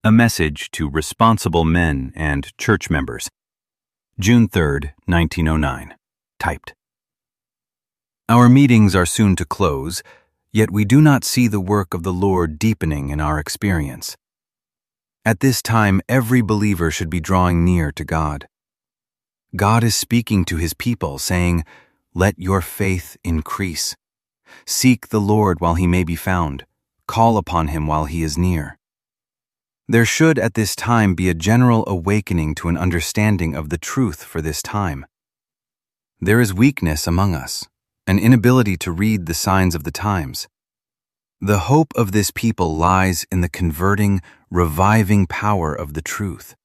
A message to responsible men and church members. June 3, 1909. Typed. Our meetings are soon to close, yet we do not see the work of the Lord deepening in our experience. At this time, every believer should be drawing near to God. God is speaking to His people, saying, "Let your faith increase. Seek the Lord while He may be found. Call upon Him while He is near." There should at this time be a general awakening to an understanding of the truth for this time. There is weakness among us, an inability to read the signs of the times. The hope of this people lies in the converting, reviving power of the truth.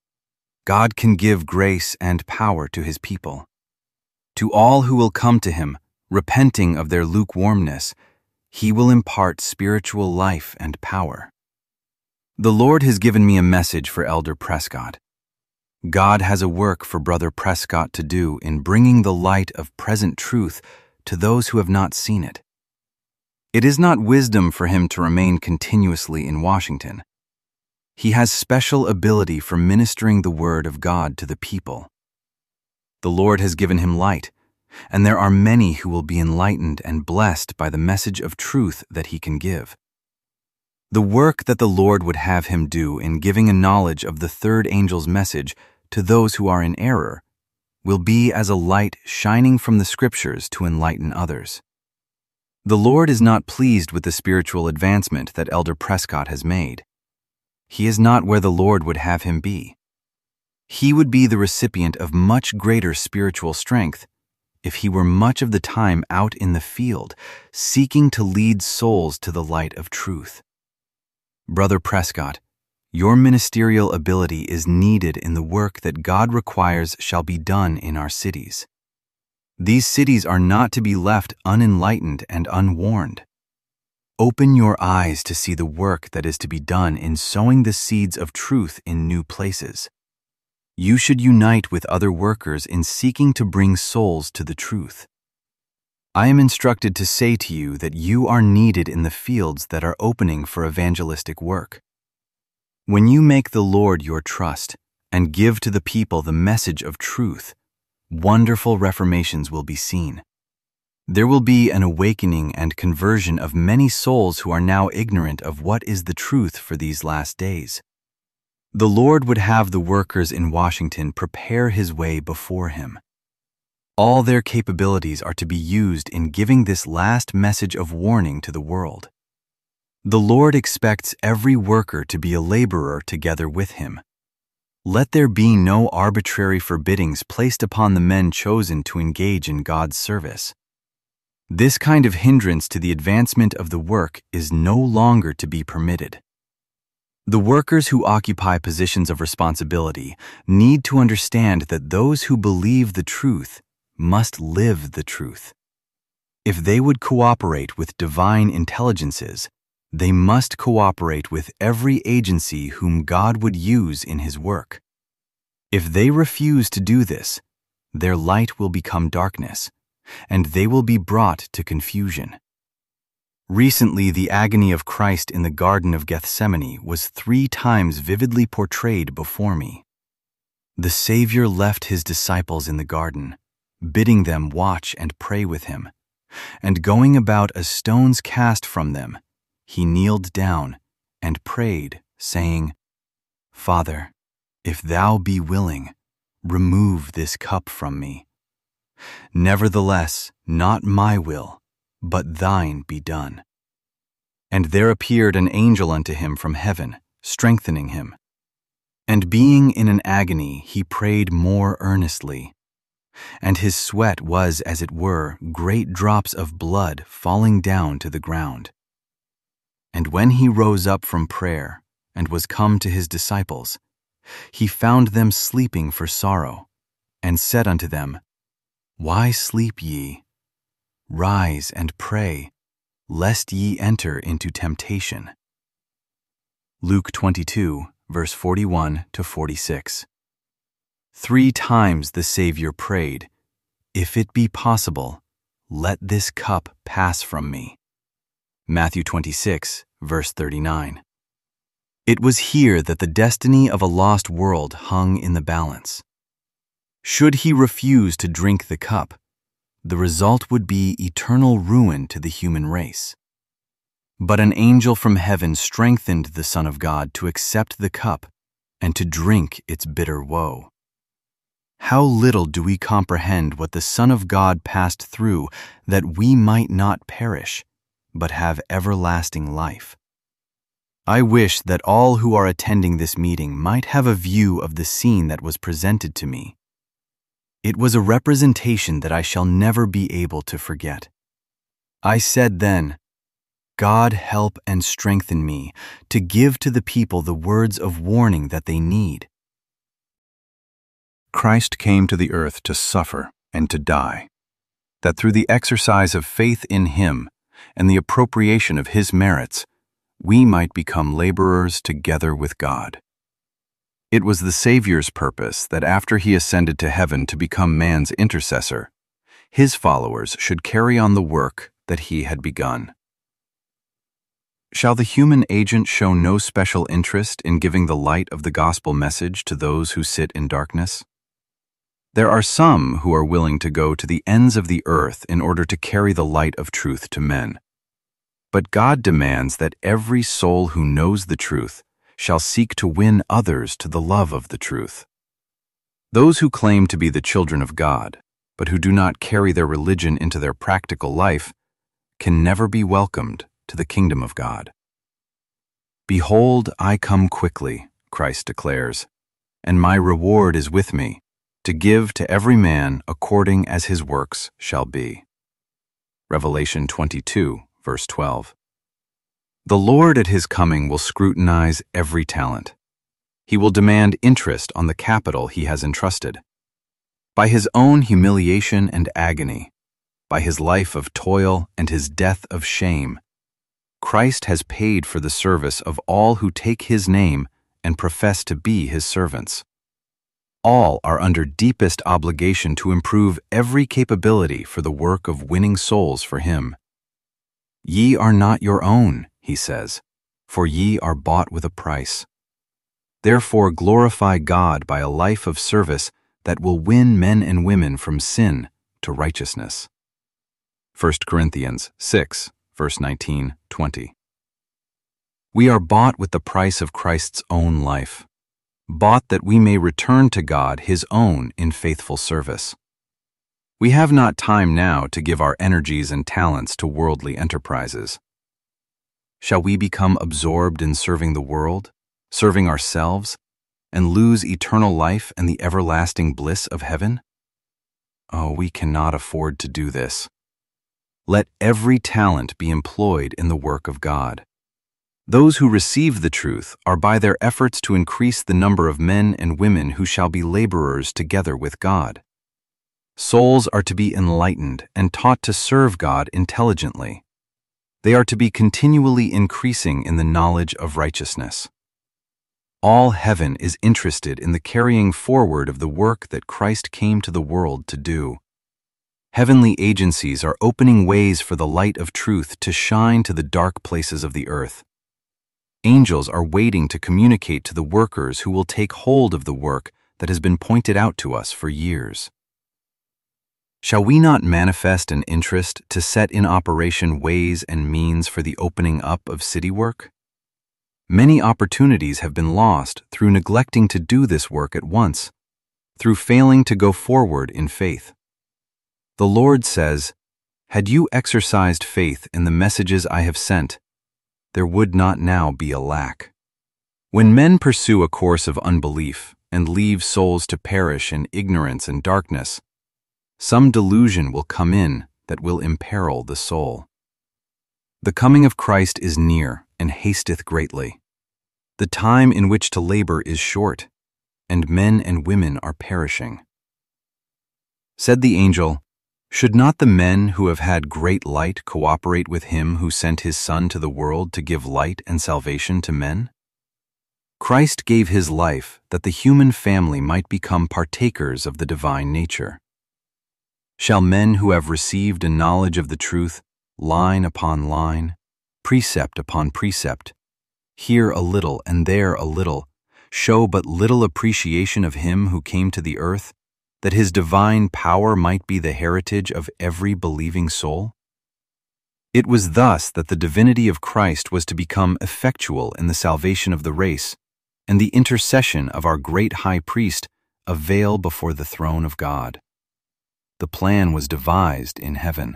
God can give grace and power to His people. To all who will come to Him, repenting of their lukewarmness, He will impart spiritual life and power. The Lord has given me a message for Elder Prescott. God has a work for Brother Prescott to do in bringing the light of present truth to those who have not seen it. It is not wisdom for him to remain continuously in Washington. He has special ability for ministering the word of God to the people. The Lord has given him light, and there are many who will be enlightened and blessed by the message of truth that he can give. The work that the Lord would have him do in giving a knowledge of the third angel's message to those who are in error will be as a light shining from the Scriptures to enlighten others. The Lord is not pleased with the spiritual advancement that Elder Prescott has made. He is not where the Lord would have him be. He would be the recipient of much greater spiritual strength if he were much of the time out in the field, seeking to lead souls to the light of truth. Brother Prescott, your ministerial ability is needed in the work that God requires shall be done in our cities. These cities are not to be left unenlightened and unwarned. Open your eyes to see the work that is to be done in sowing the seeds of truth in new places. You should unite with other workers in seeking to bring souls to the truth. I am instructed to say to you that you are needed in the fields that are opening for evangelistic work. When you make the Lord your trust and give to the people the message of truth, wonderful reformations will be seen. There will be an awakening and conversion of many souls who are now ignorant of what is the truth for these last days. The Lord would have the workers in Washington prepare His way before Him. All their capabilities are to be used in giving this last message of warning to the world. The Lord expects every worker to be a laborer together with Him. Let there be no arbitrary forbiddings placed upon the men chosen to engage in God's service. This kind of hindrance to the advancement of the work is no longer to be permitted. The workers who occupy positions of responsibility need to understand that those who believe the truth must live the truth. If they would cooperate with divine intelligences, they must cooperate with every agency whom God would use in His work. If they refuse to do this, their light will become darkness, and they will be brought to confusion. Recently, the agony of Christ in the Garden of Gethsemane was 3 times vividly portrayed before me. The Savior left His disciples in the garden, bidding them watch and pray with Him, and going about a stone's cast from them, He kneeled down and prayed, saying, "Father, if Thou be willing, remove this cup from me. Nevertheless, not my will, but Thine be done." And there appeared an angel unto him from heaven, strengthening him. And being in an agony, he prayed more earnestly. And his sweat was, as it were, great drops of blood falling down to the ground. And when he rose up from prayer, and was come to his disciples, he found them sleeping for sorrow, and said unto them, "Why sleep ye? Rise and pray, lest ye enter into temptation." Luke 22, verse 41 to 46. 3 times the Savior prayed, "If it be possible, let this cup pass from me." Matthew 26, verse 39. It was here that the destiny of a lost world hung in the balance. Should he refuse to drink the cup, the result would be eternal ruin to the human race. But an angel from heaven strengthened the Son of God to accept the cup and to drink its bitter woe. How little do we comprehend what the Son of God passed through that we might not perish, but have everlasting life. I wish that all who are attending this meeting might have a view of the scene that was presented to me. It was a representation that I shall never be able to forget. I said then, God help and strengthen me to give to the people the words of warning that they need. Christ came to the earth to suffer and to die, that through the exercise of faith in Him and the appropriation of His merits, we might become laborers together with God. It was the Savior's purpose that after He ascended to heaven to become man's intercessor, His followers should carry on the work that He had begun. Shall the human agent show no special interest in giving the light of the gospel message to those who sit in darkness? There are some who are willing to go to the ends of the earth in order to carry the light of truth to men. But God demands that every soul who knows the truth shall seek to win others to the love of the truth. Those who claim to be the children of God, but who do not carry their religion into their practical life, can never be welcomed to the kingdom of God. Behold, I come quickly, Christ declares, and my reward is with me, to give to every man according as his works shall be. Revelation 22, verse 12. The Lord at His coming will scrutinize every talent. He will demand interest on the capital He has entrusted. By His own humiliation and agony, by His life of toil and His death of shame, Christ has paid for the service of all who take His name and profess to be His servants. All are under deepest obligation to improve every capability for the work of winning souls for Him. Ye are not your own, He says, for ye are bought with a price. Therefore glorify God by a life of service that will win men and women from sin to righteousness. 1 Corinthians 6, verse 19-20. We are bought with the price of Christ's own life, bought that we may return to God His own in faithful service. We have not time now to give our energies and talents to worldly enterprises. Shall we become absorbed in serving the world, serving ourselves, and lose eternal life and the everlasting bliss of heaven? Oh, we cannot afford to do this. Let every talent be employed in the work of God. Those who receive the truth are by their efforts to increase the number of men and women who shall be laborers together with God. Souls are to be enlightened and taught to serve God intelligently. They are to be continually increasing in the knowledge of righteousness. All heaven is interested in the carrying forward of the work that Christ came to the world to do. Heavenly agencies are opening ways for the light of truth to shine to the dark places of the earth. Angels are waiting to communicate to the workers who will take hold of the work that has been pointed out to us for years. Shall we not manifest an interest to set in operation ways and means for the opening up of city work? Many opportunities have been lost through neglecting to do this work at once, through failing to go forward in faith. The Lord says, "Had you exercised faith in the messages I have sent, there would not now be a lack." When men pursue a course of unbelief and leave souls to perish in ignorance and darkness, some delusion will come in that will imperil the soul. The coming of Christ is near and hasteth greatly. The time in which to labor is short, and men and women are perishing. Said the angel, "Should not the men who have had great light cooperate with Him who sent His Son to the world to give light and salvation to men?" Christ gave His life that the human family might become partakers of the divine nature. Shall men who have received a knowledge of the truth, line upon line, precept upon precept, here a little and there a little, show but little appreciation of him who came to the earth, that his divine power might be the heritage of every believing soul? It was thus that the divinity of Christ was to become effectual in the salvation of the race, and the intercession of our great high priest a veil before the throne of God. The plan was devised in heaven.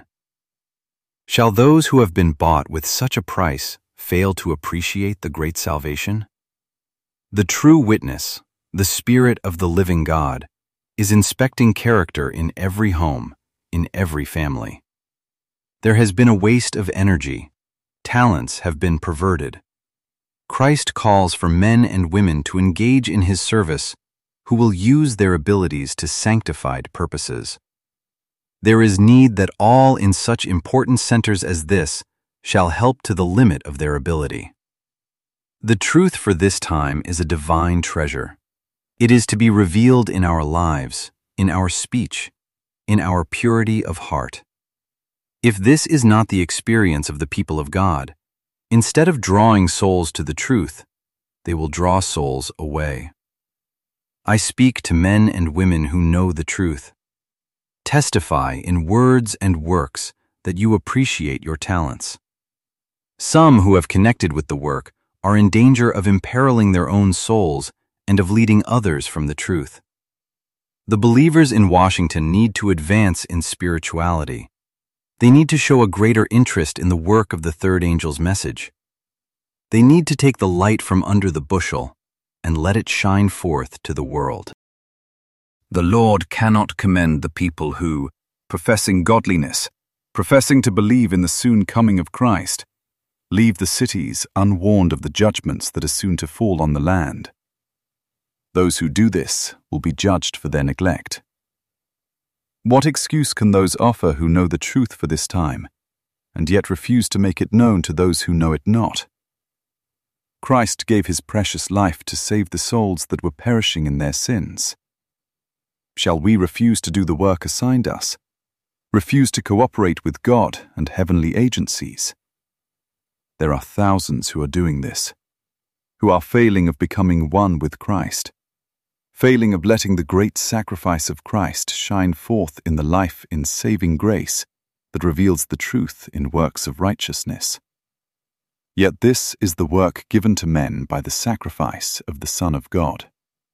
Shall those who have been bought with such a price fail to appreciate the great salvation? The true witness, the Spirit of the living God, is inspecting character in every home, in every family. There has been a waste of energy. Talents have been perverted. Christ calls for men and women to engage in his service who will use their abilities to sanctified purposes. There is need that all in such important centers as this shall help to the limit of their ability. The truth for this time is a divine treasure. It is to be revealed in our lives, in our speech, in our purity of heart. If this is not the experience of the people of God, instead of drawing souls to the truth, they will draw souls away. I speak to men and women who know the truth. Testify in words and works that you appreciate your talents. Some who have connected with the work are in danger of imperiling their own souls and of leading others from the truth. The believers in Washington need to advance in spirituality. They need to show a greater interest in the work of the third angel's message. They need to take the light from under the bushel and let it shine forth to the world. The Lord cannot commend the people who, professing godliness, professing to believe in the soon coming of Christ, leave the cities unwarned of the judgments that are soon to fall on the land. Those who do this will be judged for their neglect. What excuse can those offer who know the truth for this time, and yet refuse to make it known to those who know it not? Christ gave his precious life to save the souls that were perishing in their sins. Shall we refuse to do the work assigned us, refuse to cooperate with God and heavenly agencies? There are thousands who are doing this, who are failing of becoming one with Christ, failing of letting the great sacrifice of Christ shine forth in the life in saving grace that reveals the truth in works of righteousness. Yet this is the work given to men by the sacrifice of the Son of God.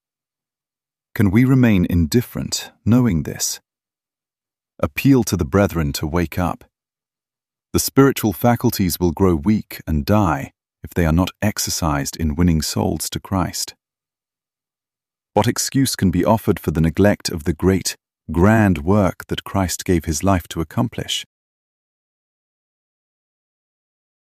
Can we remain indifferent, knowing this? Appeal to the brethren to wake up. The spiritual faculties will grow weak and die if they are not exercised in winning souls to Christ. What excuse can be offered for the neglect of the great, grand work that Christ gave his life to accomplish?